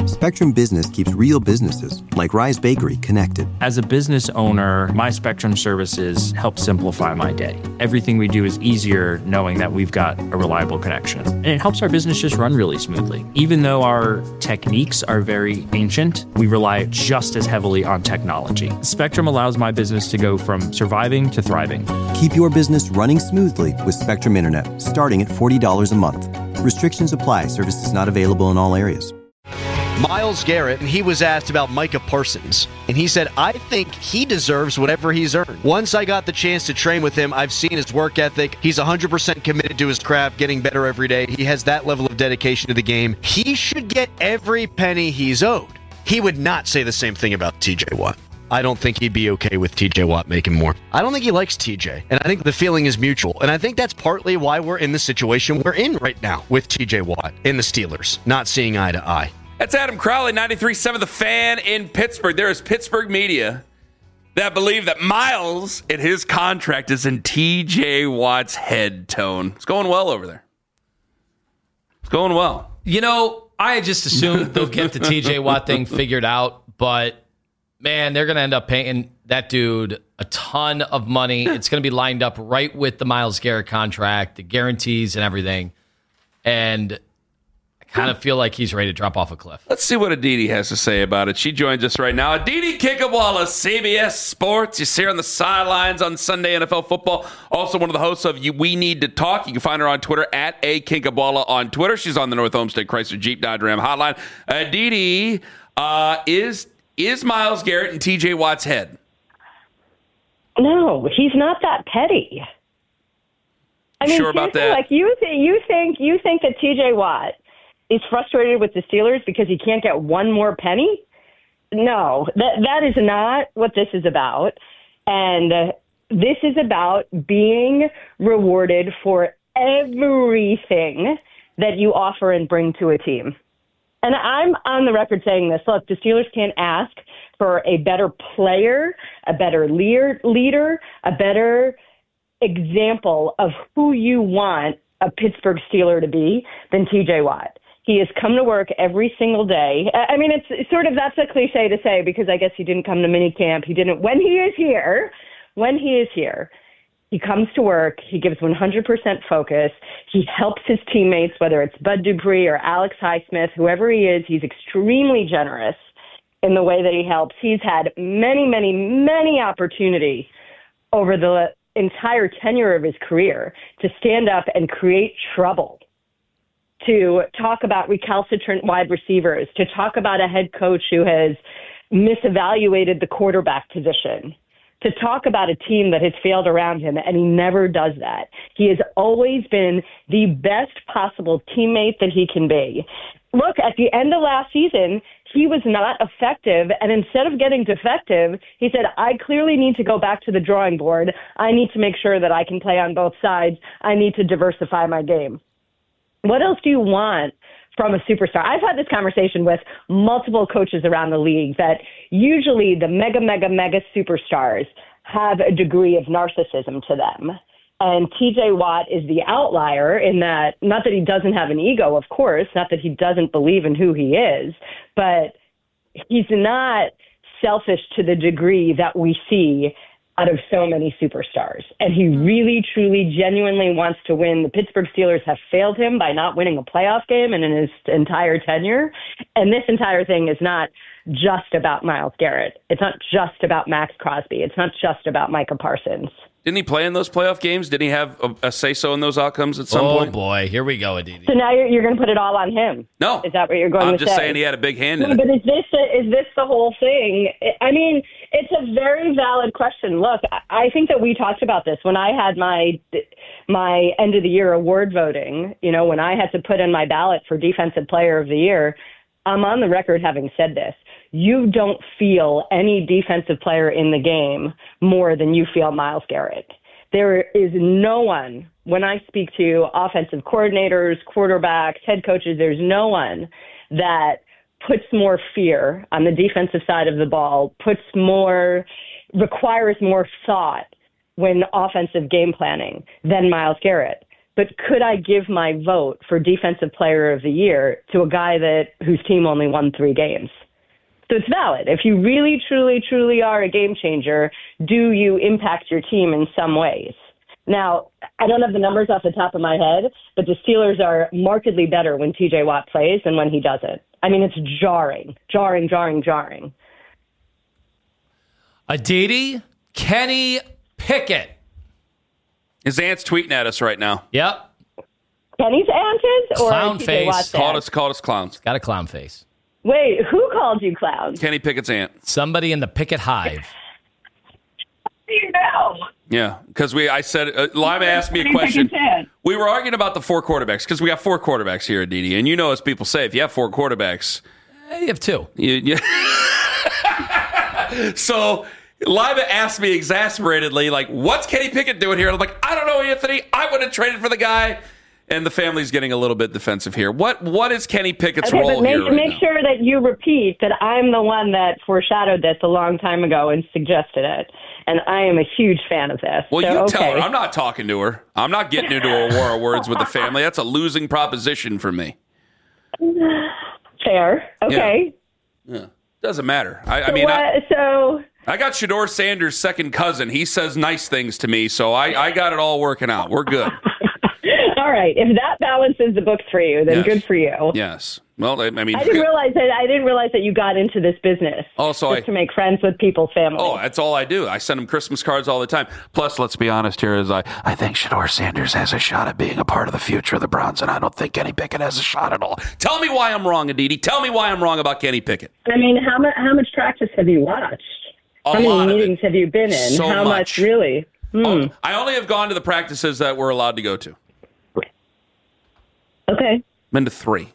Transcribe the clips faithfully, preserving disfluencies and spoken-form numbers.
Spectrum Business keeps real businesses, like Rise Bakery, connected. As a business owner, my Spectrum services help simplify my day. Everything we do is easier knowing that we've got a reliable connection. And it helps our business just run really smoothly. Even though our techniques are very ancient, we rely just as heavily on technology. Spectrum allows my business to go from surviving to thriving. Keep your business running smoothly with Spectrum Internet, starting at forty dollars a month. Restrictions apply. Services not available in all areas. Myles Garrett, and he was asked about Micah Parsons, and he said, I think he deserves whatever he's earned. Once I got the chance to train with him, I've seen his work ethic. He's one hundred percent committed to his craft, getting better every day. He has that level of dedication to the game. He should get every penny he's owed. He would not say the same thing about T J Watt. I don't think he'd be okay with T J Watt making more. I don't think he likes T J, and I think the feeling is mutual. And I think that's partly why we're in the situation we're in right now with T J Watt and the Steelers, not seeing eye to eye. That's Adam Crowley, ninety-three point seven The Fan in Pittsburgh. There is Pittsburgh media that believe that Myles and his contract is in T J Watt's head tone. It's going well over there. It's going well. You know, I just assumed they'll get the T J Watt thing figured out, but man, they're going to end up paying that dude a ton of money. It's going to be lined up right with the Myles Garrett contract, the guarantees and everything. And I kind of feel like he's ready to drop off a cliff. Let's see what Aditi has to say about it. She joins us right now. Aditi Kinkhabwala, C B S Sports. You see her on the sidelines on Sunday N F L football. Also one of the hosts of We Need to Talk. You can find her on Twitter at A Kinkhabwala on Twitter. She's on the North Olmsted Chrysler Jeep Dodge Ram hotline. Aditi, uh, is is Myles Garrett in T J Watt's head? No, he's not that petty. I mean, sure about that? Like you, th- you think you think that T J Watt is frustrated with the Steelers because he can't get one more penny? No, that that is not what this is about. And uh, this is about being rewarded for everything that you offer and bring to a team. And I'm on the record saying this. Look, the Steelers can't ask for a better player, a better leader, leader, a better example of who you want a Pittsburgh Steeler to be than T J Watt. He has come to work every single day. I mean, it's sort of, that's a cliche to say because I guess he didn't come to minicamp. He didn't, when he is here, when he is here, he comes to work. He gives one hundred percent focus. He helps his teammates, whether it's Bud Dupree or Alex Highsmith, whoever he is. He's extremely generous in the way that he helps. He's had many, many, many opportunities over the entire tenure of his career to stand up and create trouble, to talk about recalcitrant wide receivers, to talk about a head coach who has misevaluated the quarterback position, to talk about a team that has failed around him, and he never does that. He has always been the best possible teammate that he can be. Look, at the end of last season, he was not effective, and instead of getting defective, he said, I clearly need to go back to the drawing board. I need to make sure that I can play on both sides. I need to diversify my game. What else do you want from a superstar? I've had this conversation with multiple coaches around the league that usually the mega, mega, mega superstars have a degree of narcissism to them. And T J Watt is the outlier in that, not that he doesn't have an ego, of course, not that he doesn't believe in who he is, but he's not selfish to the degree that we see out of so many superstars. And he really, truly, genuinely wants to win. The Pittsburgh Steelers have failed him by not winning a playoff game and in his entire tenure. And this entire thing is not just about Myles Garrett. It's not just about Max Crosby. It's not just about Micah Parsons. Didn't he play in those playoff games? Didn't he have a, a say-so in those outcomes at some oh, point? Oh, boy. Here we go, Aditi. So now you're, you're going to put it all on him? No. Is that what you're going I'm to say? I'm just saying he had a big hand in no, it. But is this, is this the whole thing? I mean, it's a very valid question. Look, I think that we talked about this when I had my my end-of-the-year award voting. You know, when I had to put in my ballot for Defensive Player of the Year, I'm on the record having said this. You don't feel any defensive player in the game more than you feel Myles Garrett. There is no one, when I speak to offensive coordinators, quarterbacks, head coaches, there's no one that puts more fear on the defensive side of the ball, puts more, requires more thought when offensive game planning than Myles Garrett. but could I give my vote for Defensive Player of the Year to a guy that whose team only won three games? So it's valid. If you really, truly, truly are a game changer, do you impact your team in some ways? Now, I don't have the numbers off the top of my head, but the Steelers are markedly better when T J Watt plays than when he doesn't. I mean, it's jarring, jarring, jarring, jarring. Aditi, Kenny Pickett. His aunt's tweeting at us right now. Yep. Kenny's aunt is? Or Clown T J face. Watt's Called aunt? us, called us clowns. Got a clown face. Wait, who called you clown? Kenny Pickett's aunt. Somebody in the Pickett Hive. You know. Yeah, because we, I said, uh, Lima asked me a question. We were arguing about the four quarterbacks because we got four quarterbacks here, Aditi. And you know, as people say, if you have four quarterbacks, You have two. you, you so Lima asked me exasperatedly, like, what's Kenny Pickett doing here? And I'm like, I don't know, Anthony. I would have traded for the guy. And the family's getting a little bit defensive here. What What is Kenny Pickett's Okay, role but make, here right make now? sure that you repeat that I'm the one that foreshadowed this a long time ago and suggested it. And I am a huge fan of this. Well, so, you okay. tell her. I'm not talking to her. I'm not getting into a war of words with the family. That's a losing proposition for me. Fair. Okay. Yeah. Doesn't matter. I, I So mean, what, I, so I got Shador Sanders' second cousin. He says nice things to me, so I, I got it all working out. We're good. all right. If that balances the books for you, then Yes. good for you. Yes. Well, I, I mean, I didn't realize that. I didn't realize that you got into this business. Also, just I- to make friends with people's families. oh, that's all I do. I send him Christmas cards all the time. Plus, let's be honest here, is I, I think Shador Sanders has a shot at being a part of the future of the Browns, and I don't think Kenny Pickett has a shot at all. Tell me why I'm wrong, Aditi. Tell me why I'm wrong about Kenny Pickett. I mean, how much? How much practice have you watched? A how lot many of meetings it. have you been in? So how much. much really? Hmm. Oh, I only have gone to the practices that we're allowed to go to. Okay. Been to three.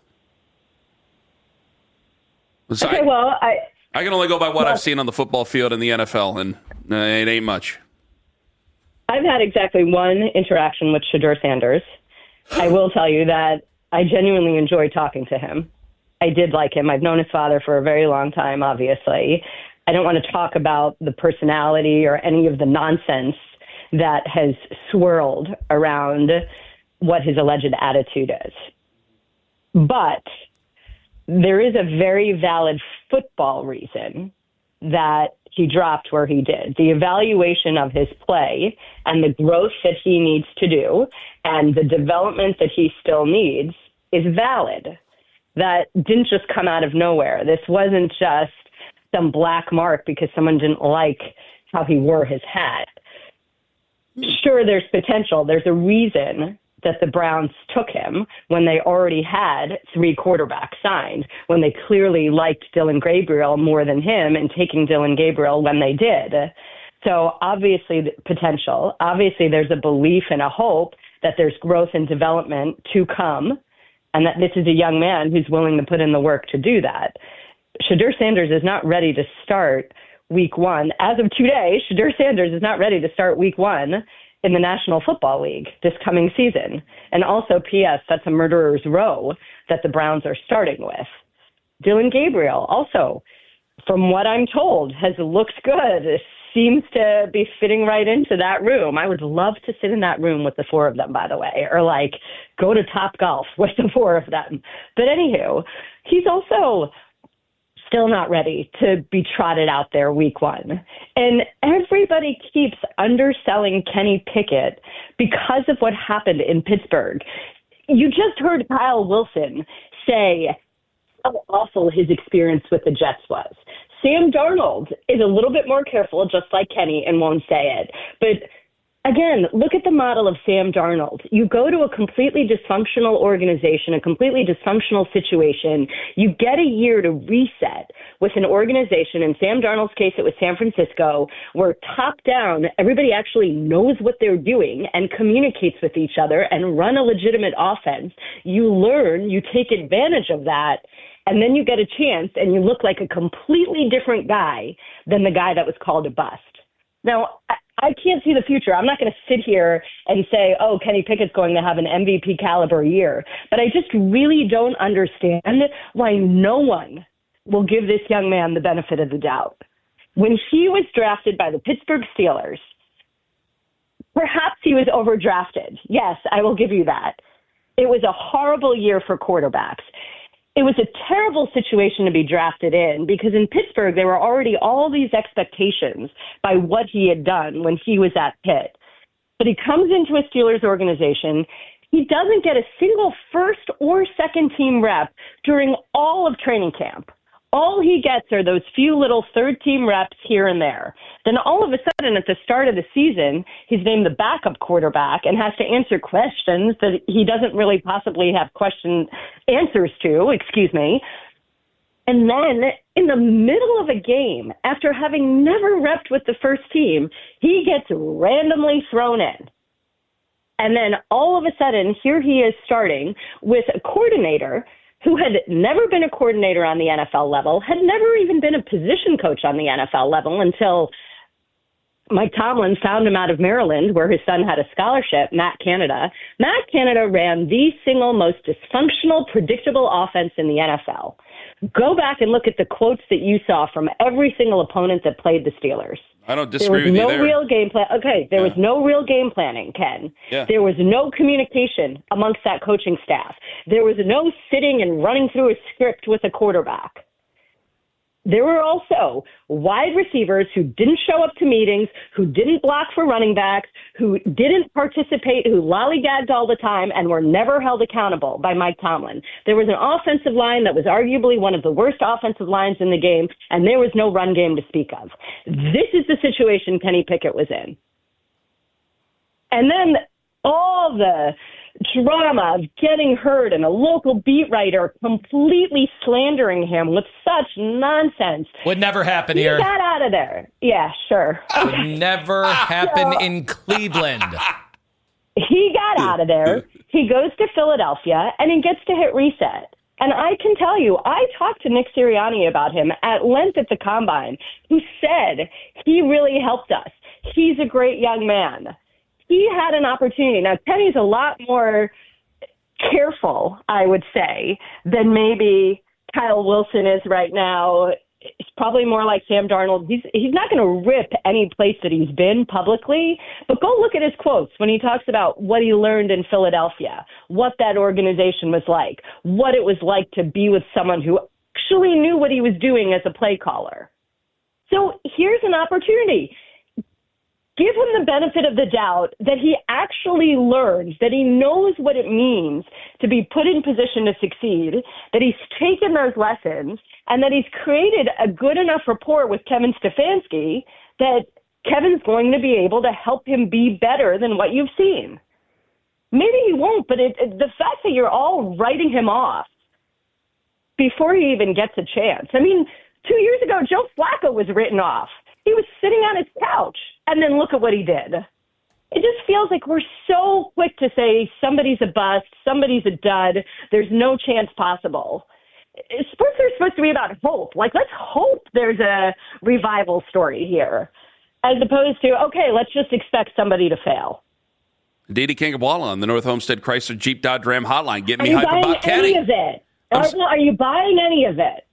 So Okay. I, Well, I. I can only go by what well- I've seen on the football field in the N F L, and uh, it ain't much. I've had exactly one interaction with Shador Sanders. I will tell you that I genuinely enjoy talking to him. I did like him. I've known his father for a very long time, obviously. I don't want to talk about the personality or any of the nonsense that has swirled around what his alleged attitude is. But there is a very valid football reason that he dropped where he did. The evaluation of his play and the growth that he needs to do and the development that he still needs is valid. That didn't just come out of nowhere. This wasn't just some black mark because someone didn't like how he wore his hat. Sure, there's potential. There's a reason that the Browns took him when they already had three quarterbacks signed, when they clearly liked Dylan Gabriel more than him and taking Dylan Gabriel when they did. So obviously the potential, obviously there's a belief and a hope that there's growth and development to come and that this is a young man who's willing to put in the work to do that. Shador Sanders is not ready to start week one. As of today, Shador Sanders is not ready to start week one in the National Football League this coming season. And also, P S, that's a murderer's row that the Browns are starting with. Dylan Gabriel, also, from what I'm told, has looked good. Seems to be fitting right into that room. I would love to sit in that room with the four of them, by the way, or like go to Top Golf with the four of them. But anywho, he's also still not ready to be trotted out there week one. And everybody keeps underselling Kenny Pickett because of what happened in Pittsburgh. You just heard Kyle Wilson say how awful his experience with the Jets was. Sam Darnold is a little bit more careful, just like Kenny, and won't say it. But again, look at the model of Sam Darnold. You go to a completely dysfunctional organization, a completely dysfunctional situation. You get a year to reset with an organization. In Sam Darnold's case, it was San Francisco, where top down, everybody actually knows what they're doing and communicates with each other and run a legitimate offense. You learn, you take advantage of that, and then you get a chance and you look like a completely different guy than the guy that was called a bust. Now, I, I can't see the future. I'm not going to sit here and say, oh, Kenny Pickett's going to have an M V P caliber year. But I just really don't understand why no one will give this young man the benefit of the doubt. When he was drafted by the Pittsburgh Steelers, perhaps he was overdrafted. Yes, I will give you that. It was a horrible year for quarterbacks. It was a terrible situation to be drafted in because in Pittsburgh, there were already all these expectations by what he had done when he was at Pitt. But he comes into a Steelers organization. He doesn't get a single first or second team rep during all of training camp. All he gets are those few little third team reps here and there. Then all of a sudden at the start of the season, he's named the backup quarterback and has to answer questions that he doesn't really possibly have question answers to, excuse me. And then in the middle of a game, after having never repped with the first team, he gets randomly thrown in. And then all of a sudden, here he is starting with a coordinator who had never been a coordinator on the N F L level, had never even been a position coach on the N F L level until Mike Tomlin found him out of Maryland, where his son had a scholarship, Matt Canada. Matt Canada ran the single most dysfunctional, predictable offense in the N F L. Go back and look at the quotes that you saw from every single opponent that played the Steelers. I don't disagree with you there. There was no real game plan. Okay, there yeah. was no real game planning, Ken. Yeah. There was no communication amongst that coaching staff. There was no sitting and running through a script with a quarterback. There were also wide receivers who didn't show up to meetings, who didn't block for running backs, who didn't participate, who lollygagged all the time and were never held accountable by Mike Tomlin. There was an offensive line that was arguably one of the worst offensive lines in the game, and there was no run game to speak of. This is the situation Kenny Pickett was in. And then all the drama of getting hurt and a local beat writer completely slandering him with such nonsense. Would never happen he here. He got out of there. Yeah, sure. Would never happen so, in Cleveland. He got out of there. He goes to Philadelphia, and he gets to hit reset. And I can tell you, I talked to Nick Sirianni about him at length at the Combine, who said he really helped us. He's a great young man. He had an opportunity. Now, Kenny's a lot more careful, I would say, than maybe Kyle Wilson is right now. It's probably more like Sam Darnold. He's he's not going to rip any place that he's been publicly, but go look at his quotes when he talks about what he learned in Philadelphia, what that organization was like, what it was like to be with someone who actually knew what he was doing as a play caller. So here's an opportunity. Give him the benefit of the doubt that he actually learns, that he knows what it means to be put in position to succeed, that he's taken those lessons, and that he's created a good enough rapport with Kevin Stefanski that Kevin's going to be able to help him be better than what you've seen. Maybe he won't, but it, it, the fact that you're all writing him off before he even gets a chance. I mean, two years ago, Joe Flacco was written off. He was sitting on his couch, and then look at what he did. It just feels like we're so quick to say somebody's a bust, somebody's a dud, there's no chance possible. Sports are supposed to be about hope. Like, let's hope there's a revival story here, as opposed to, okay, let's just expect somebody to fail. Didi Kinkhabwala on the North Homestead Chrysler Jeep Dodge Ram hotline. Get me hype about Kenny. Are you buying any of it? Are, are you buying any of it?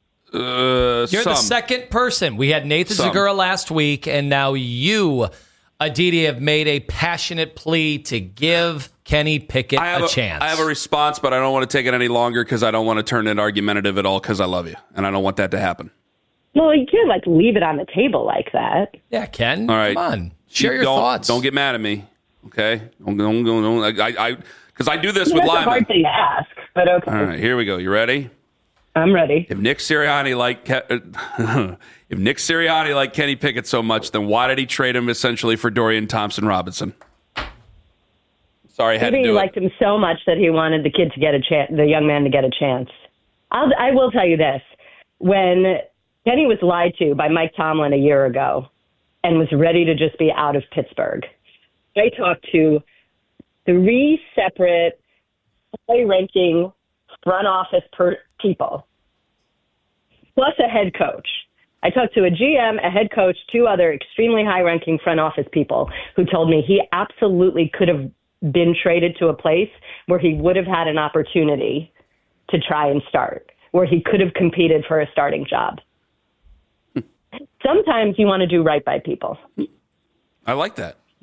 Uh, You're some. the second person. We had Nathan Some. Zagura last week, and now you, Aditi, have made a passionate plea to give Kenny Pickett I have a, a chance. I have a response, but I don't want to take it any longer because I don't want to turn it argumentative at all because I love you, and I don't want that to happen. Well, you can't, like, leave it on the table like that. Yeah, Ken. All right. Come on. Share your don't, thoughts. Don't get mad at me, okay? Don't, don't, don't, don't, I, I, because I do this I mean, with that's linemen. a hard thing to ask, but okay. All right, here we go. You ready? I'm ready. If Nick Sirianni liked if Nick Sirianni liked Kenny Pickett so much, then why did he trade him essentially for Dorian Thompson-Robinson? Sorry, I had Maybe to do he it. liked him so much that he wanted the kid to get a chance, the young man to get a chance. I'll, I will tell you this: when Kenny was lied to by Mike Tomlin a year ago and was ready to just be out of Pittsburgh, I talked to three separate high-ranking front office per- people, plus a head coach. I talked to a G M, a head coach, two other extremely high-ranking front office people who told me he absolutely could have been traded to a place where he would have had an opportunity to try and start, where he could have competed for a starting job. Sometimes you want to do right by people. I like that.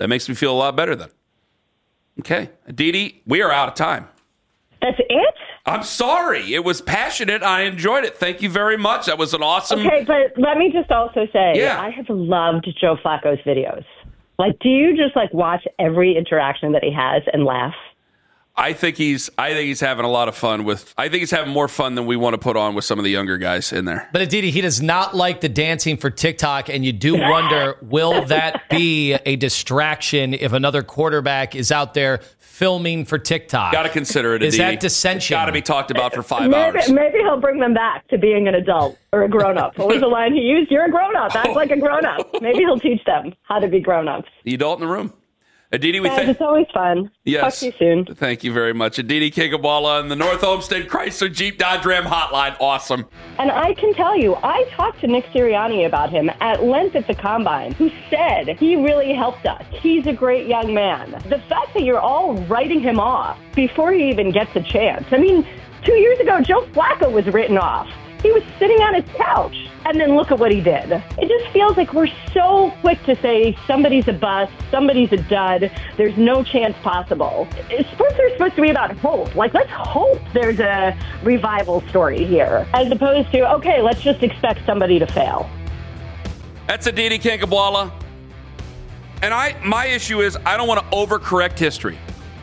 That makes me feel a lot better then. Okay. Aditi, we are out of time. That's it? I'm sorry. It was passionate. I enjoyed it. Thank you very much. That was an awesome... Okay, but let me just also say, yeah. I have loved Joe Flacco's videos. Like, do you just, like, watch every interaction that he has and laugh? I think he's I think he's having a lot of fun with I think he's having more fun than we want to put on with some of the younger guys in there. But Aditi, he does not like the dancing for TikTok, and you do wonder, will that be a distraction if another quarterback is out there filming for TikTok? Got to consider it, Aditi. Is that dissension? Got to be talked about for five maybe, hours. Maybe he'll bring them back to being an adult or a grown-up. What was the line he used? You're a grown-up. Act like a grown-up. Maybe he'll teach them how to be grown-ups. The adult in the room. Aditi, we Guys, thank it's always fun. Yes. Talk to you soon. Thank you very much. Aditi Kinkhabwala on the North Homestead Chrysler Jeep Dodge Ram hotline. Awesome. And I can tell you, I talked to Nick Sirianni about him at length at the Combine, who said he really helped us. He's a great young man. The fact that you're all writing him off before he even gets a chance. I mean, two years ago, Joe Flacco was written off. He was sitting on his couch, and then look at what he did. It just feels like we're so quick to say somebody's a bust, somebody's a dud, there's no chance possible. Sports are supposed to be about hope. Like, let's hope there's a revival story here, as opposed to, okay, let's just expect somebody to fail. That's Aditi Kinkhabwala. And I, my issue is I don't want to overcorrect history.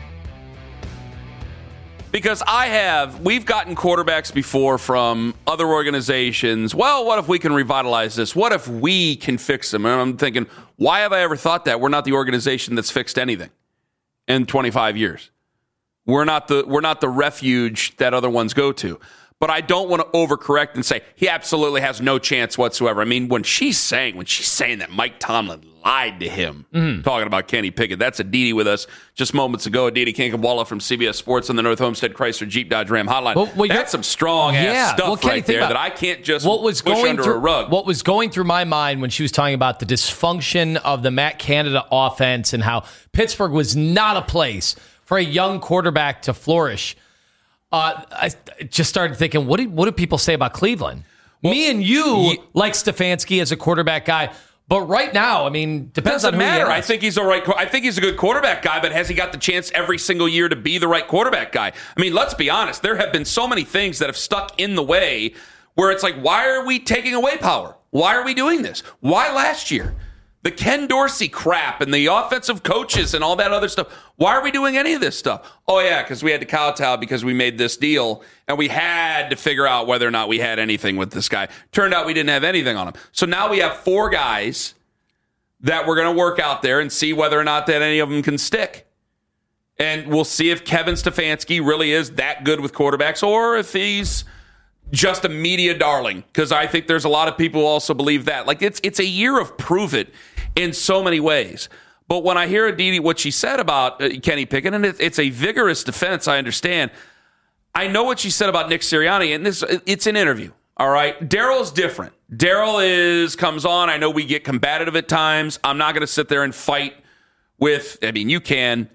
Because I have, we've gotten quarterbacks before from other organizations. Well, what if we can revitalize this? What if we can fix them? And I'm thinking, why have I ever thought that? We're not the organization that's fixed anything in twenty-five years. We're not the we're not the refuge that other ones go to. But I don't want to overcorrect and say he absolutely has no chance whatsoever. I mean, when she's saying when she's saying that Mike Tomlin lied to him, mm-hmm. talking about Kenny Pickett, that's Aditi with us just moments ago. Aditi Kinkhabwala from C B S Sports on the North Homestead Chrysler Jeep Dodge Ram hotline. Well, well, that's some strong ass yeah. stuff well, Kenny, right there about, that I can't just what was push going under through, a rug. What was going through my mind when she was talking about the dysfunction of the Matt Canada offense and how Pittsburgh was not a place for a young quarterback to flourish. Uh, I just started thinking, what do, what do people say about Cleveland? Well, Me and you he, like Stefanski as a quarterback guy, but right now, I mean, depends on who matter. he is. I think he's a right. I think he's a good quarterback guy, but has he got the chance every single year to be the right quarterback guy? I mean, let's be honest. There have been so many things that have stuck in the way where it's like, why are we taking away power? Why are we doing this? Why last year? The Ken Dorsey crap and the offensive coaches and all that other stuff. Why are we doing any of this stuff? Oh, yeah, because we had to kowtow because we made this deal and we had to figure out whether or not we had anything with this guy. Turned out we didn't have anything on him. So now we have four guys that we're going to work out there and see whether or not that any of them can stick. And we'll see if Kevin Stefanski really is that good with quarterbacks or if he's just a media darling, because I think there's a lot of people who also believe that. Like, it's it's a year of prove it in so many ways. But when I hear Aditi, what she said about uh, Kenny Pickett, and it, it's a vigorous defense, I understand. I know what she said about Nick Sirianni, and this it's an interview, all right? Daryl's different. Daryl is comes on. I know we get combative at times. I'm not going to sit there and fight with, I mean, you can.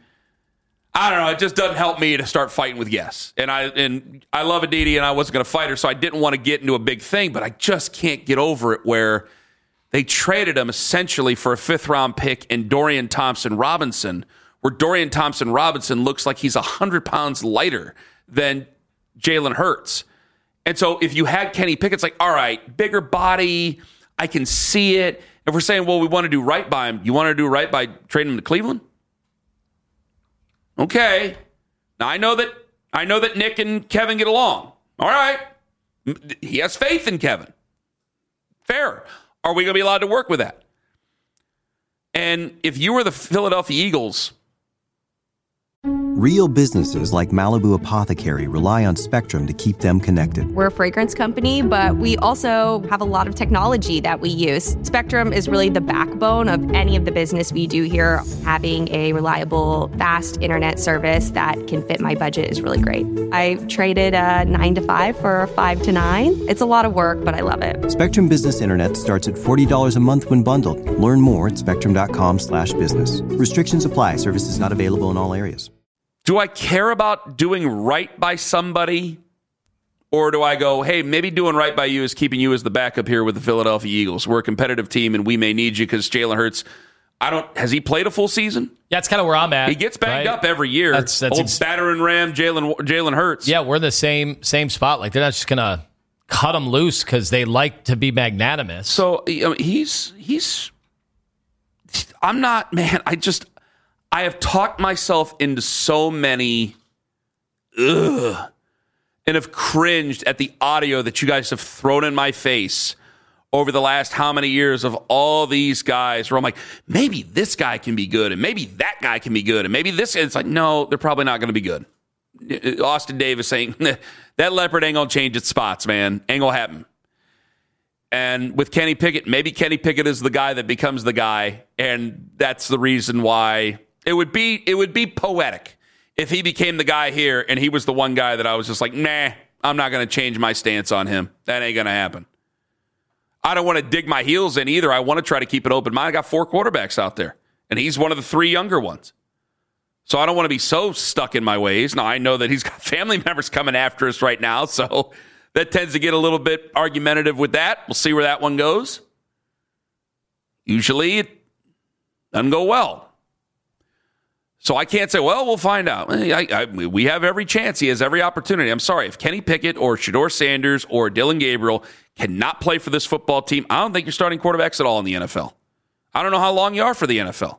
I don't know. It just doesn't help me to start fighting with yes. And I and I love Aditi, and I wasn't going to fight her, so I didn't want to get into a big thing. But I just can't get over it where they traded him essentially for a fifth-round pick and Dorian Thompson-Robinson, where Dorian Thompson-Robinson looks like he's one hundred pounds lighter than Jalen Hurts. And so if you had Kenny Pickett, it's like, all right, bigger body, I can see it. If we're saying, well, we want to do right by him, you want to do right by trading him to Cleveland? Okay. Now I know that I know that Nick and Kevin get along. All right. He has faith in Kevin. Fair. Are we going to be allowed to work with that? And if you were the Philadelphia Eagles, Real businesses like Malibu Apothecary rely on Spectrum to keep them connected. We're a fragrance company, but we also have a lot of technology that we use. Spectrum is really the backbone of any of the business we do here. Having a reliable, fast internet service that can fit my budget is really great. I traded a nine to five for a five to nine. It's a lot of work, but I love it. Spectrum Business Internet starts at forty dollars a month when bundled. Learn more at spectrum.com slash business. Restrictions apply. Services not available in all areas. Do I care about doing right by somebody? Or do I go, hey, maybe doing right by you is keeping you as the backup here with the Philadelphia Eagles. We're a competitive team, and we may need you because Jalen Hurts I don't. Has he played a full season? Yeah, that's kind of where I'm at. He gets banged right? up every year. That's, that's Old ex- battering ram, Jalen Jalen Hurts. Yeah, we're in the same same spot. Like they're not just gonna cut him loose because they like to be magnanimous. So I mean, he's he's. I'm not, man. I just I have talked myself into so many, ugh, and have cringed at the audio that you guys have thrown in my face over the last how many years of all these guys where I'm like, maybe this guy can be good and maybe that guy can be good and maybe this. It's like, no, they're probably not going to be good. Austin Davis saying that leopard ain't going to change its spots, man. Ain't going to happen. And with Kenny Pickett, maybe Kenny Pickett is the guy that becomes the guy, and that's the reason why it would be it would be poetic if he became the guy here and he was the one guy that I was just like, nah, I'm not going to change my stance on him. That ain't going to happen. I don't want to dig my heels in either. I want to try to keep it open mind. I got four quarterbacks out there, and he's one of the three younger ones. So I don't want to be so stuck in my ways. Now, I know that he's got family members coming after us right now, so that tends to get a little bit argumentative with that. We'll see where that one goes. Usually it doesn't go well. So I can't say, well, we'll find out. I, I, we have every chance. He has every opportunity. I'm sorry. If Kenny Pickett or Shedeur Sanders or Dillon Gabriel cannot play for this football team, I don't think you're starting quarterbacks at all in the N F L. I don't know how long you are for the N F L.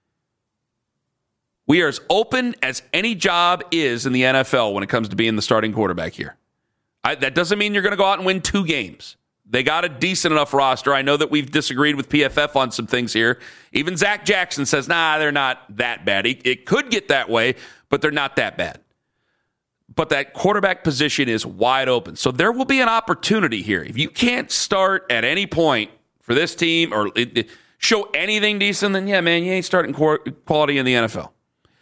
We are as open as any job is in the N F L when it comes to being the starting quarterback here. I, that doesn't mean you're going to go out and win two games. They got a decent enough roster. I know that we've disagreed with P F F on some things here. Even Zach Jackson says, nah, they're not that bad. It, it could get that way, but they're not that bad. But that quarterback position is wide open. So there will be an opportunity here. If you can't start at any point for this team or it, it, show anything decent, then yeah, man, you ain't starting quality in the N F L.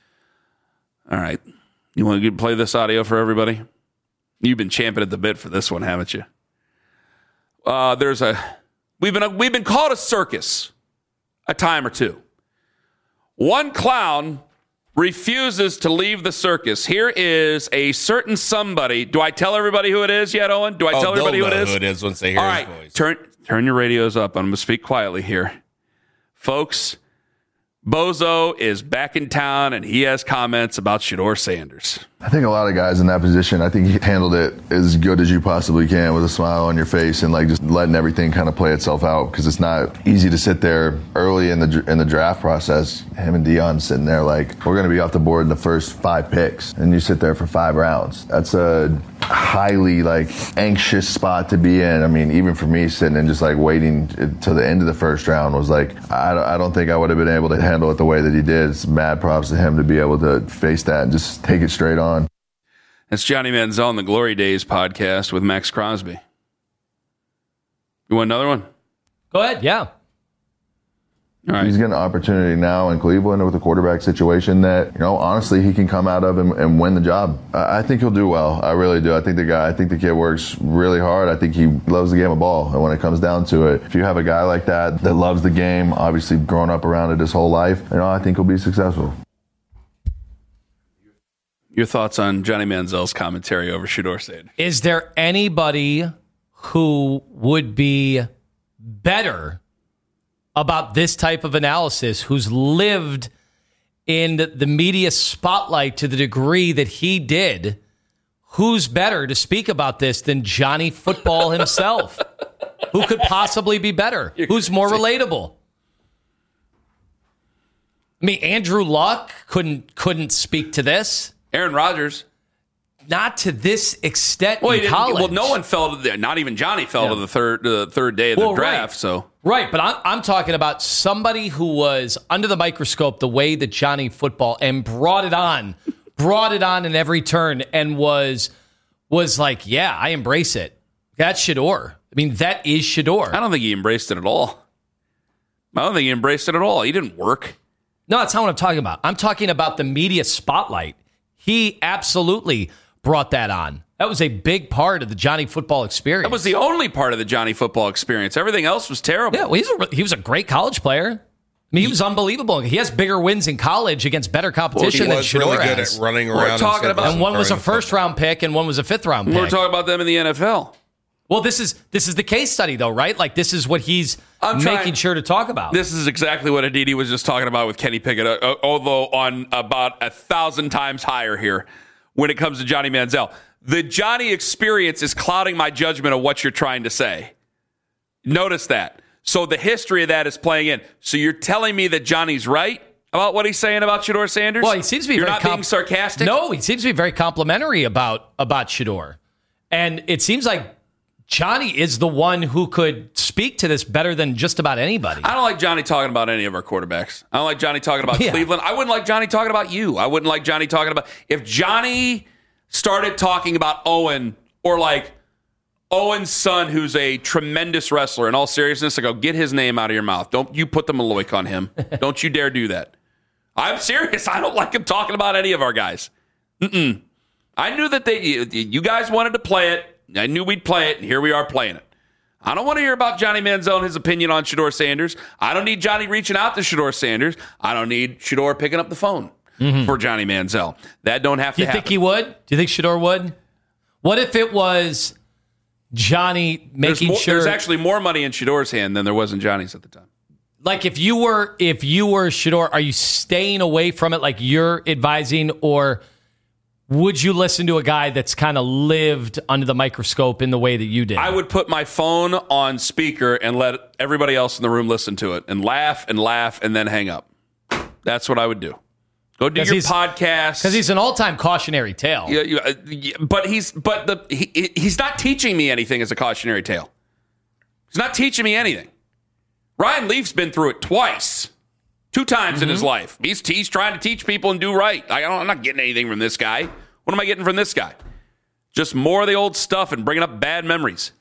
All right. You want to play this audio for everybody? You've been champing at the bit for this one, haven't you? Uh, there's a we've been a, we've been called a circus a time or two. One clown refuses to leave the circus. Here is a certain somebody. Do I tell everybody who it is yet, Owen? Do I oh, tell everybody who it is? Who it is once they hear All his right, voice. turn turn your radios up. I'm going to speak quietly here, folks. Bozo is back in town, and he has comments about Shedeur Sanders. I think a lot of guys in that position, I think he handled it as good as you possibly can with a smile on your face and like just letting everything kind of play itself out because it's not easy to sit there early in the in the draft process. Him and Dion sitting there like, we're going to be off the board in the first five picks, and you sit there for five rounds. That's a highly like anxious spot to be in. I mean, even for me sitting and just like waiting till the end of the first round was like, I don't, I don't think I would have been able to handle it the way that he did. It's mad props to him to be able to face that and just take it straight on. That's Johnny Manziel on the Glory Days podcast with Max Crosby. You want another one? Go ahead, yeah. All right. He's getting an opportunity now in Cleveland with a quarterback situation that, you know, honestly, he can come out of and, and win the job. I, I think he'll do well. I really do. I think the guy, I think the kid works really hard. I think he loves the game of ball. And when it comes down to it, if you have a guy like that that loves the game, obviously grown up around it his whole life, you know, I think he'll be successful. Your thoughts on Johnny Manziel's commentary over Shedeur Sanders? Is there anybody who would be better about this type of analysis who's lived in the media spotlight to the degree that he did? Who's better to speak about this than Johnny Football himself? Who could possibly be better? Who's more relatable? I mean, Andrew Luck couldn't couldn't speak to this. Aaron Rodgers. Not to this extent well, in college. Well, no one fell to the, not even Johnny fell yeah. to the third uh, third day of the well, draft. Right. So right, but I'm, I'm talking about somebody who was under the microscope the way that Johnny Football and brought it on, brought it on in every turn and was was like, yeah, I embrace it. That's Shedeur. I mean, that is Shedeur. I don't think he embraced it at all. I don't think he embraced it at all. He didn't work. No, that's not what I'm talking about. I'm talking about the media spotlight. He absolutely brought that on. That was a big part of the Johnny Football experience. That was the only part of the Johnny Football experience. Everything else was terrible. Yeah, well, he's a, he was a great college player. I mean, he was unbelievable. He has bigger wins in college against better competition well, than he was Shedeur really good has. at running We're around. talking about- And one was a first round pick and one was a fifth round pick. We're talking about them in the N F L. Well, this is this is the case study, though, right? Like, this is what he's I'm making trying, sure to talk about. This is exactly what Aditi was just talking about with Kenny Pickett, uh, although on about a thousand times higher here when it comes to Johnny Manziel. The Johnny experience is clouding my judgment of what you're trying to say. Notice that. So the history of that is playing in. So you're telling me that Johnny's right about what he's saying about Shedeur Sanders? Well, he seems to be You're very not comp- being sarcastic? No, he seems to be very complimentary about, about Shedeur. And it seems like Johnny is the one who could speak to this better than just about anybody. I don't like Johnny talking about any of our quarterbacks. I don't like Johnny talking about Yeah. Cleveland. I wouldn't like Johnny talking about you. I wouldn't like Johnny talking about... If Johnny started talking about Owen or like Owen's son, who's a tremendous wrestler, in all seriousness, I go, get his name out of your mouth. Don't you put the Maloik on him. Don't you dare do that. I'm serious. I don't like him talking about any of our guys. Mm-mm. I knew that they, you guys wanted to play it. I knew we'd play it, and here we are playing it. I don't want to hear about Johnny Manziel and his opinion on Shedeur Sanders. I don't need Johnny reaching out to Shedeur Sanders. I don't need Shedeur picking up the phone mm-hmm. for Johnny Manziel. That don't have Do to you happen. think he would? Do you think Shedeur would? What if it was Johnny making there's more, sure... There's actually more money in Shedeur's hand than there was in Johnny's at the time. Like, if you were if you were Shedeur, are you staying away from it like you're advising, or would you listen to a guy that's kind of lived under the microscope in the way that you did? I would put my phone on speaker and let everybody else in the room listen to it and laugh and laugh and then hang up. That's what I would do. Go do your podcast. Because he's an all-time cautionary tale. Yeah, yeah, uh, yeah, but he's but the he, he's not teaching me anything as a cautionary tale. He's not teaching me anything. Ryan Leaf's been through it twice. Two times mm-hmm. in his life. He's, he's trying to teach people and do right. I don't, I'm not getting anything from this guy. What am I getting from this guy? Just more of the old stuff and bringing up bad memories.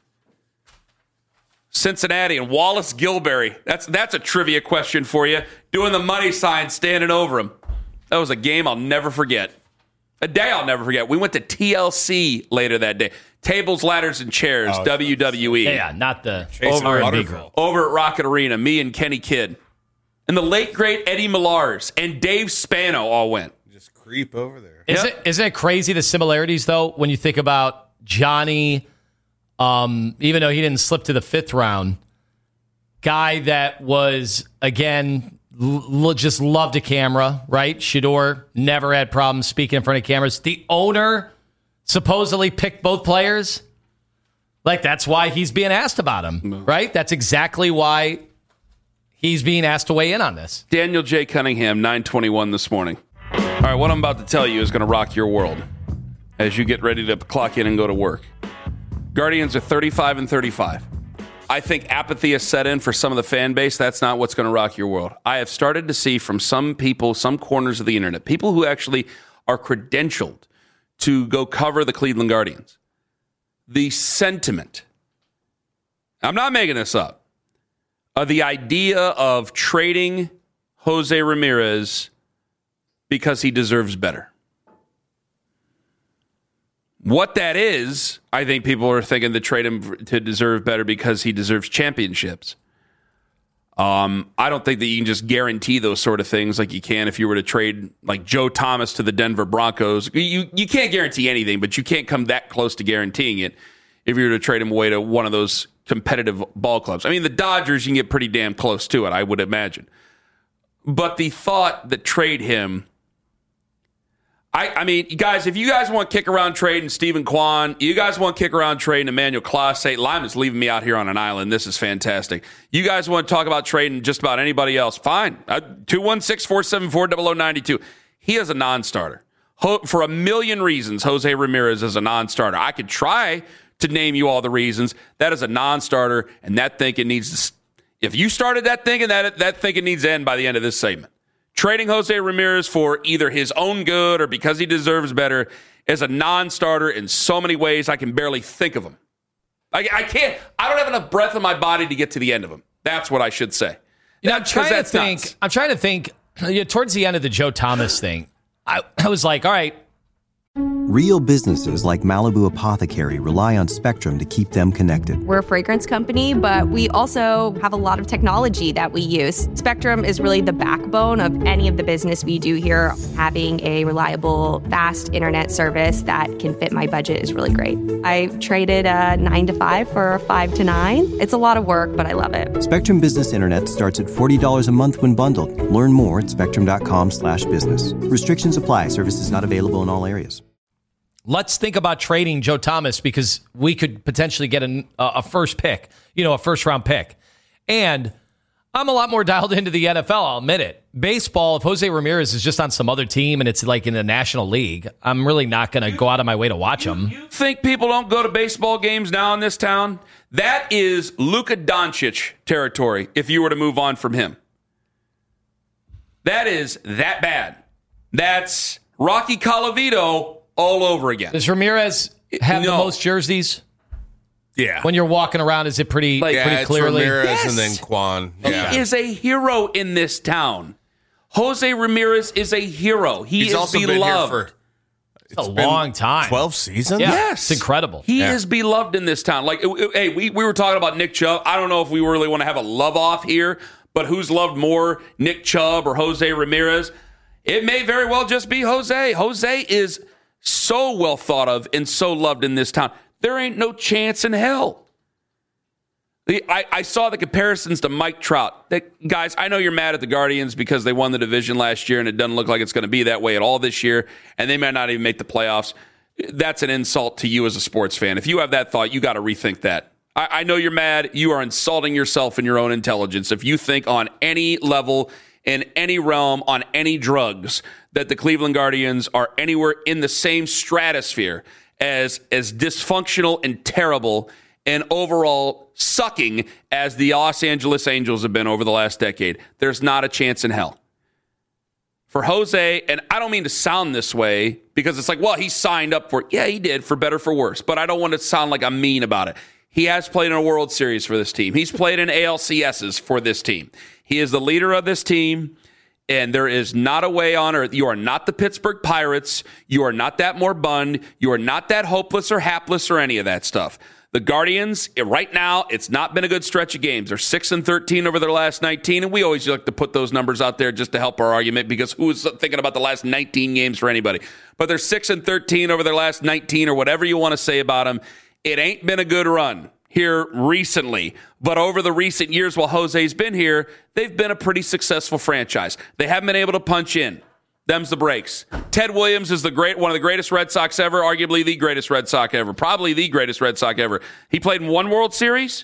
Cincinnati and Wallace Gilberry. That's that's a trivia question for you. Doing the money sign, standing over him. That was a game I'll never forget. A day I'll never forget. We went to T L C later that day. Tables, Ladders, and Chairs, oh, W W E. Yeah, yeah, not the over, over, over at Rocket Arena, me and Kenny Kidd. And the late, great Eddie Millars and Dave Spano all went. Just creep over there. Is yep. it, isn't it crazy, the similarities, though, when you think about Johnny, um, even though he didn't slip to the fifth round, guy that was, again, l- just loved a camera, right? Shedeur never had problems speaking in front of cameras. The owner supposedly picked both players. Like, that's why he's being asked about him, no. right? That's exactly why he's being asked to weigh in on this. Daniel J. Cunningham, nine twenty-one this morning. All right, what I'm about to tell you is going to rock your world as you get ready to clock in and go to work. Guardians are thirty-five and thirty-five. I think apathy has set in for some of the fan base. That's not what's going to rock your world. I have started to see from some people, some corners of the internet, people who actually are credentialed to go cover the Cleveland Guardians, the sentiment, I'm not making this up, of the idea of trading Jose Ramirez because he deserves better. What that is, I think people are thinking to trade him to deserve better because he deserves championships. Um, I don't think that you can just guarantee those sort of things like you can if you were to trade like Joe Thomas to the Denver Broncos. You you can't guarantee anything, but you can't come that close to guaranteeing it if you were to trade him away to one of those competitive ball clubs. I mean, the Dodgers, you can get pretty damn close to it, I would imagine. But the thought that trade him, I, I mean, guys, if you guys want to kick around trading Stephen Kwan, you guys want to kick around trading Emmanuel Clase, Lyman's leaving me out here on an island. This is fantastic. You guys want to talk about trading just about anybody else, fine. Uh, two one six, four seven four, zero zero nine two. He is a non-starter. Ho- for a million reasons, Jose Ramirez is a non-starter. I could try to name you all the reasons. That is a non-starter, and that thinking needs to... St- if you started that thinking, that, that thinking needs to end by the end of this segment. Trading Jose Ramirez for either his own good or because he deserves better is a non-starter in so many ways I can barely think of him. I, I can't. I don't have enough breath in my body to get to the end of him. That's what I should say. You know, I'm trying to think. Nuts. I'm trying to think. You know, towards the end of the Joe Thomas thing, I, I was like, all right. Real businesses like Malibu Apothecary rely on Spectrum to keep them connected. We're a fragrance company, but we also have a lot of technology that we use. Spectrum is really the backbone of any of the business we do here. Having a reliable, fast internet service that can fit my budget is really great. I traded a nine to five for a five to nine. It's a lot of work, but I love it. Spectrum Business Internet starts at forty dollars a month when bundled. Learn more at spectrum.com slash business. Restrictions apply. Services not available in all areas. Let's think about trading Joe Thomas because we could potentially get a, a first pick, you know, a first round pick. And I'm a lot more dialed into the N F L, I'll admit it. Baseball, if Jose Ramirez is just on some other team and it's like in the National League, I'm really not going to go out of my way to watch him. You think people don't go to baseball games now in this town? That is Luka Doncic territory if you were to move on from him. That is that bad. That's Rocky Colavito all over again. Does Ramirez have no. the most jerseys? Yeah. When you're walking around, is it pretty, Like, yeah, pretty it's clearly? Ramirez Yes. and then Quan. Yeah. He is a hero in this town. Jose Ramirez is a hero. He He's is also beloved. been here for It's a been long time. twelve seasons? Yeah, Yes. it's incredible. He Yeah. is beloved in this town. Like, it- it- hey, we, we were talking about Nick Chubb. I don't know if we really want to have a love off here, but who's loved more, Nick Chubb or Jose Ramirez? It may very well just be Jose. Jose is so well thought of and so loved in this town. There ain't no chance in hell. The- I, I saw the comparisons to Mike Trout. That, guys, I know you're mad at the Guardians because they won the division last year, and it doesn't look like it's going to be that way at all this year, and they may not even make the playoffs. That's an insult to you as a sports fan. If you have that thought, you got to rethink that. I, I know you're mad. You are insulting yourself and your own intelligence if you think on any level, in any realm, on any drugs, that the Cleveland Guardians are anywhere in the same stratosphere as, as dysfunctional and terrible and overall sucking as the Los Angeles Angels have been over the last decade. There's not a chance in hell. For Jose, and I don't mean to sound this way because it's like, well, he signed up for it. Yeah, he did, for better, for worse. But I don't want to sound like I'm mean about it. He has played in a World Series for this team. He's played in A L C S's for this team. He is the leader of this team, and there is not a way on earth. You are not the Pittsburgh Pirates. You are not that moribund. You are not that hopeless or hapless or any of that stuff. The Guardians, right now, it's not been a good stretch of games. They're six and thirteen over their last nineteen, and we always like to put those numbers out there just to help our argument because who's thinking about the last nineteen games for anybody? But they're six and thirteen over their last nineteen or whatever you want to say about them. It ain't been a good run here recently, but over the recent years while Jose's been here, they've been a pretty successful franchise. They haven't been able to punch in. Them's the breaks. Ted Williams is the great, one of the greatest Red Sox ever, arguably the greatest Red Sox ever, probably the greatest Red Sox ever. He played in one World Series.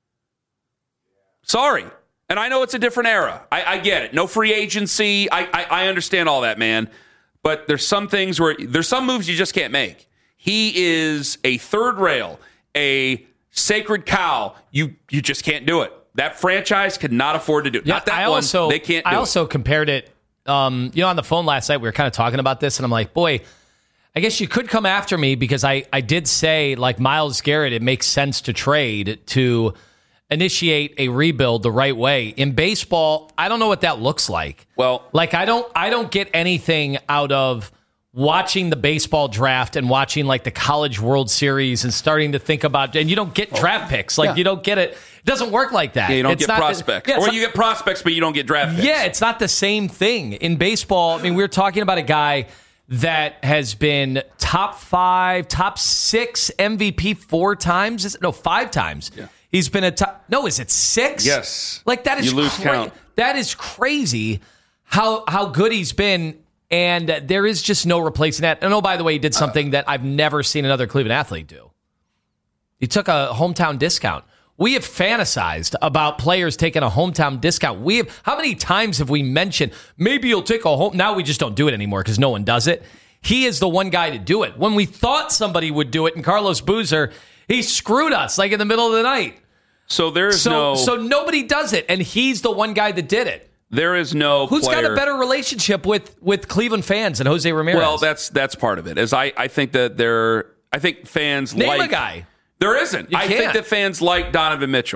Sorry. And I know it's a different era. I, I get it. No free agency. I, I, I understand all that, man. But there's some things where there's some moves you just can't make. He is a third rail, a sacred cow. You you just can't do it. That franchise could not afford to do it. Yeah, Not that I one. also, They can't do I it. also compared it. Um, you know, on the phone last night, we were kind of talking about this, and I'm like, boy, I guess you could come after me because I, I did say, like Myles Garrett, it makes sense to trade to initiate a rebuild the right way. In baseball, I don't know what that looks like. Well, Like I don't I don't get anything out of watching the baseball draft and watching like the College World Series and starting to think about, and you don't get draft picks. Like Yeah. you don't get it. It doesn't work like that. Yeah, you don't It's get not- prospects. yeah, it's or not- you get prospects, but you don't get draft picks. yeah, it's not the same thing. In baseball, I mean, we were talking about a guy that has been top five, top six M V P four times. Is it- No, five times. Yeah. He's been a top. No, is it six? Yes. Like that is You lose cra- count. That is crazy how how good he's been. And there is just no replacing that. And oh, by the way, he did something that I've never seen another Cleveland athlete do. He took a hometown discount. We have fantasized about players taking a hometown discount. We have, how many times have we mentioned maybe you'll take a home? Now we just don't do it anymore because no one does it. He is the one guy to do it. When we thought somebody would do it, and Carlos Boozer, he screwed us like in the middle of the night. So there's So no. so nobody does it, and he's the one guy that did it. there is no. Who's player. got a better relationship with with Cleveland fans than Jose Ramirez? Well, that's that's part of it. Is I I think that there. I think fans Name like a guy. There isn't. You I think can't. that fans like Donovan Mitchell.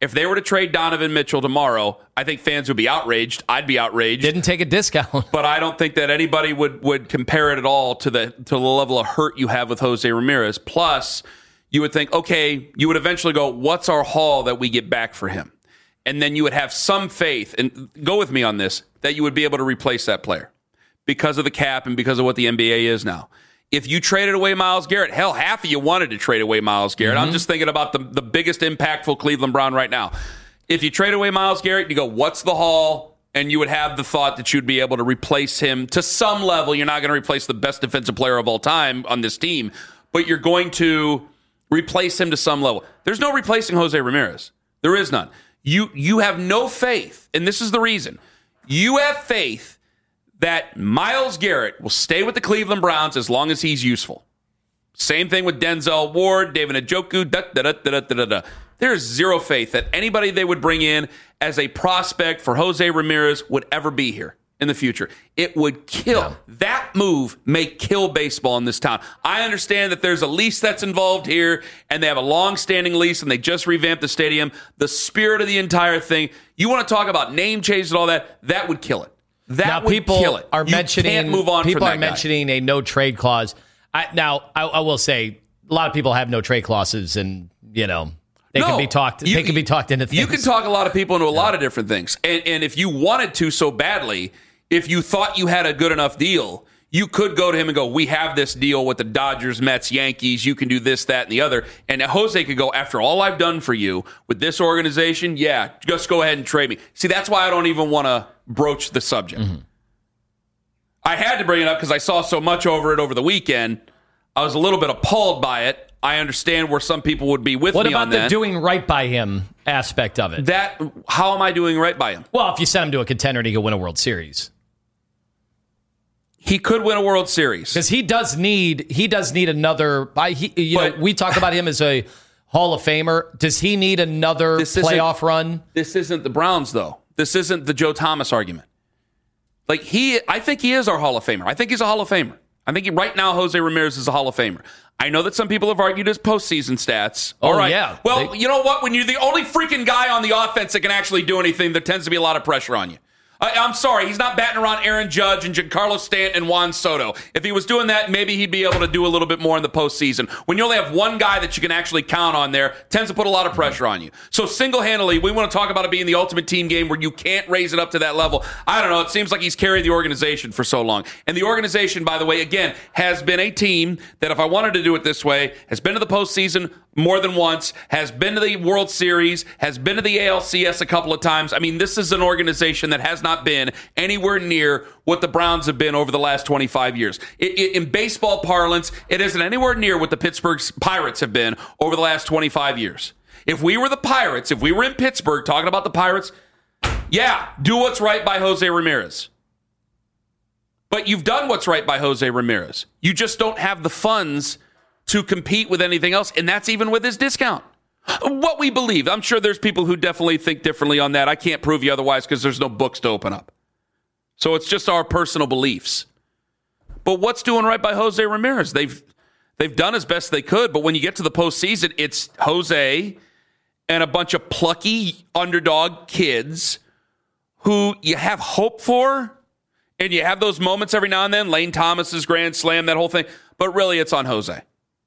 If they were to trade Donovan Mitchell tomorrow, I think fans would be outraged. I'd be outraged. Didn't take a discount. But I don't think that anybody would, would compare it at all to the to the level of hurt you have with Jose Ramirez. Plus, you would think, okay, you would eventually go, what's our haul that we get back for him? And then you would have some faith, and go with me on this, that you would be able to replace that player because of the cap and because of what the N B A is now. If you traded away Myles Garrett, hell, half of you wanted to trade away Myles Garrett. Mm-hmm. I'm just thinking about the, the biggest impactful Cleveland Brown right now. If you trade away Myles Garrett, you go, what's the haul? And you would have the thought that you'd be able to replace him to some level. You're not going to replace the best defensive player of all time on this team, but you're going to replace him to some level. There's no replacing Jose Ramirez. There is none. You, you have no faith, and this is the reason. You have faith that Myles Garrett will stay with the Cleveland Browns as long as he's useful. Same thing with Denzel Ward, David Njoku, da, da, da, da, da, da, da. There's zero faith that anybody they would bring in as a prospect for Jose Ramirez would ever be here in the future. It would kill. Yeah. That move may kill baseball in this town. I understand that there's a lease that's involved here, and they have a long-standing lease, and they just revamped the stadium. The spirit of the entire thing, you want to talk about name change and all that, that would kill it. That now, would people kill it. Are you mentioning, can't move on people from are that guy. mentioning a no trade clause. I, now, I, I will say a lot of people have no trade clauses, and you know they no, can be talked. You, they can be talked into things. You can talk a lot of people into a yeah. lot of different things, and, and if you wanted to so badly, if you thought you had a good enough deal, you could go to him and go, "We have this deal with the Dodgers, Mets, Yankees. You can do this, that, and the other." And Jose could go, "After all I've done for you with this organization, yeah, just go ahead and trade me." See, that's why I don't even want to broach the subject. Mm-hmm. I had to bring it up because I saw so much over it over the weekend. I was a little bit appalled by it. I understand where some people would be with what me on that. What about the doing right by him aspect of it? That how am I doing right by him? Well, if you send him to a contender and he could win a World Series. He could win a World Series. Because he does need he does need another he, you but, know, we talk about him as a Hall of Famer. Does he need another playoff run? This isn't the Browns, though. This isn't the Joe Thomas argument. Like he, I think he is our Hall of Famer. I think he's a Hall of Famer. I think he, right now Jose Ramirez is a Hall of Famer. I know that some people have argued his postseason stats. Oh, All right. yeah. Well, they, you know what? When you're the only freaking guy on the offense that can actually do anything, there tends to be a lot of pressure on you. I, I'm sorry, he's not batting around Aaron Judge and Giancarlo Stanton and Juan Soto. If he was doing that, maybe he'd be able to do a little bit more in the postseason. When you only have one guy that you can actually count on there, tends to put a lot of pressure on you. So single-handedly, we want to talk about it being the ultimate team game where you can't raise it up to that level. I don't know. It seems like he's carried the organization for so long. And the organization, by the way, again, has been a team that, if I wanted to do it this way, has been to the postseason more than once, has been to the World Series, has been to the A L C S a couple of times. I mean, this is an organization that has not been anywhere near what the Browns have been over the last twenty-five years. It, it, in baseball parlance, it isn't anywhere near what the Pittsburgh Pirates have been over the last twenty-five years. If we were the Pirates, if we were in Pittsburgh talking about the Pirates, yeah, do what's right by Jose Ramirez. But you've done what's right by Jose Ramirez. You just don't have the funds to compete with anything else, and that's even with his discount. What we believe. I'm sure there's people who definitely think differently on that. I can't prove you otherwise because there's no books to open up. So it's just our personal beliefs. But what's doing right by Jose Ramirez? They've they've done as best they could, but when you get to the postseason, it's Jose and a bunch of plucky underdog kids who you have hope for, and you have those moments every now and then, Lane Thomas's grand slam, that whole thing, but really it's on Jose.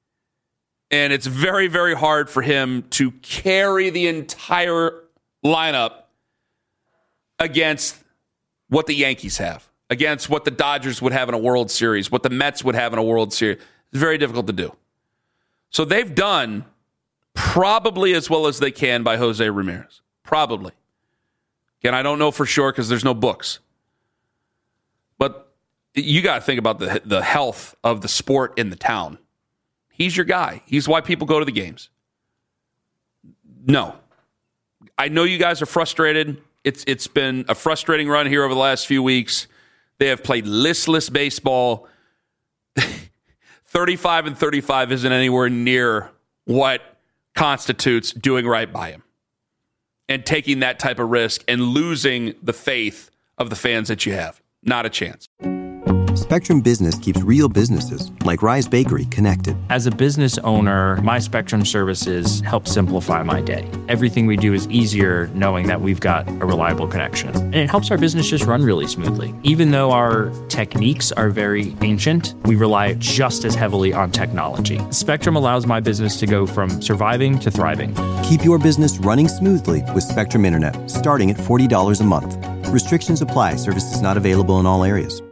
And it's very, very hard for him to carry the entire lineup against what the Yankees have, against what the Dodgers would have in a World Series, what the Mets would have in a World Series. It's very difficult to do. So they've done probably as well as they can by Jose Ramirez. Probably. Again, I don't know for sure because there's no books. But you got to think about the the health of the sport in the town. He's your guy. He's why people go to the games. No. I know you guys are frustrated. It's It's been a frustrating run here over the last few weeks. They have played listless baseball. thirty-five and thirty-five isn't anywhere near what constitutes doing right by him and taking that type of risk and losing the faith of the fans that you have. Not a chance. Spectrum Business keeps real businesses, like Rise Bakery, connected. As a business owner, my Spectrum services help simplify my day. Everything we do is easier knowing that we've got a reliable connection. And it helps our business just run really smoothly. Even though our techniques are very ancient, we rely just as heavily on technology. Spectrum allows my business to go from surviving to thriving. Keep your business running smoothly with Spectrum Internet, starting at forty dollars a month. Restrictions apply. Services not available in all areas.